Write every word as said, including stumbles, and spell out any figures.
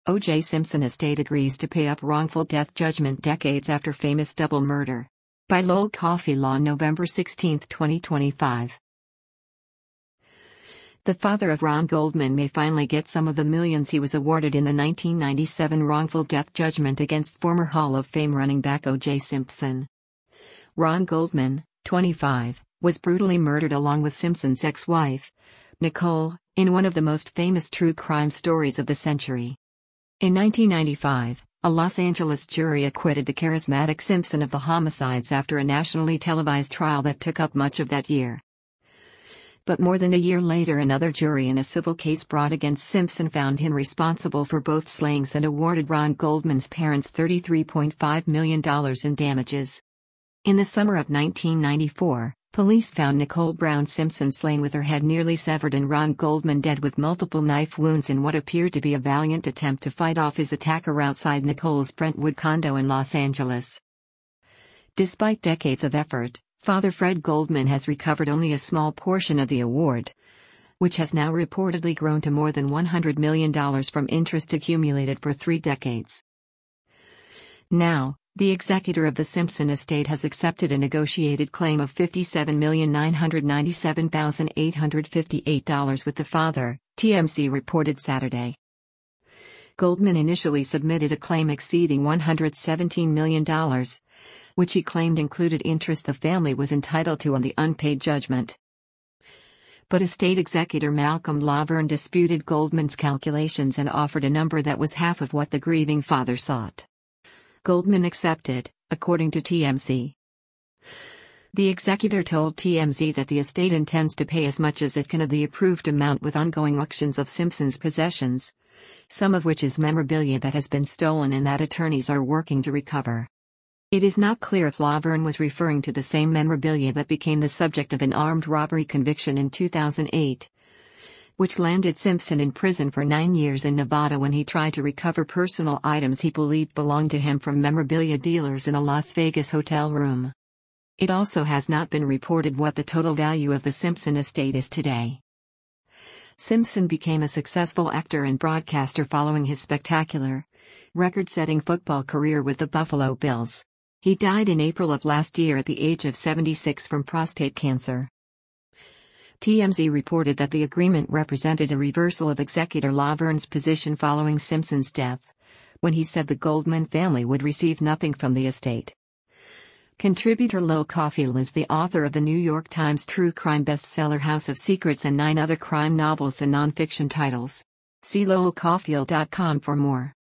O J. Simpson estate agrees to pay up wrongful death judgment decades after famous double murder. By Lowell Coffey Law, November sixteenth, twenty twenty-five. The father of Ron Goldman may finally get some of the millions he was awarded in the nineteen ninety-seven wrongful death judgment against former Hall of Fame running back O J. Simpson. Ron Goldman, twenty-five, was brutally murdered along with Simpson's ex-wife, Nicole, in one of the most famous true crime stories of the century. In nineteen ninety-five, a Los Angeles jury acquitted the charismatic Simpson of the homicides after a nationally televised trial that took up much of that year. But more than a year later, another jury in a civil case brought against Simpson found him responsible for both slayings and awarded Ron Goldman's parents thirty-three point five million dollars in damages. In the summer of nineteen ninety-four, police found Nicole Brown Simpson slain with her head nearly severed and Ron Goldman dead with multiple knife wounds in what appeared to be a valiant attempt to fight off his attacker outside Nicole's Brentwood condo in Los Angeles. Despite decades of effort, Father Fred Goldman has recovered only a small portion of the award, which has now reportedly grown to more than one hundred million dollars from interest accumulated for three decades. Now, the executor of the Simpson estate has accepted a negotiated claim of fifty-seven million nine hundred ninety-seven thousand eight hundred fifty-eight dollars with the father, T M Z reported Saturday. Goldman initially submitted a claim exceeding one hundred seventeen million dollars, which he claimed included interest the family was entitled to on the unpaid judgment. But estate executor Malcolm Laverne disputed Goldman's calculations and offered a number that was half of what the grieving father sought. Goldman accepted, according to T M Z. The executor told T M Z that the estate intends to pay as much as it can of the approved amount with ongoing auctions of Simpson's possessions, some of which is memorabilia that has been stolen and that attorneys are working to recover. It is not clear if Laverne was referring to the same memorabilia that became the subject of an armed robbery conviction in two thousand eight. Which landed Simpson in prison for nine years in Nevada when he tried to recover personal items he believed belonged to him from memorabilia dealers in a Las Vegas hotel room. It also has not been reported what the total value of the Simpson estate is today. Simpson became a successful actor and broadcaster following his spectacular, record-setting football career with the Buffalo Bills. He died in April of last year at the age of seventy-six from prostate cancer. T M Z reported that the agreement represented a reversal of executor Laverne's position following Simpson's death, when he said the Goldman family would receive nothing from the estate. Contributor Lowell Coffey is the author of the New York Times true crime bestseller House of Secrets and nine other crime novels and nonfiction titles. See lowell coffey dot com for more.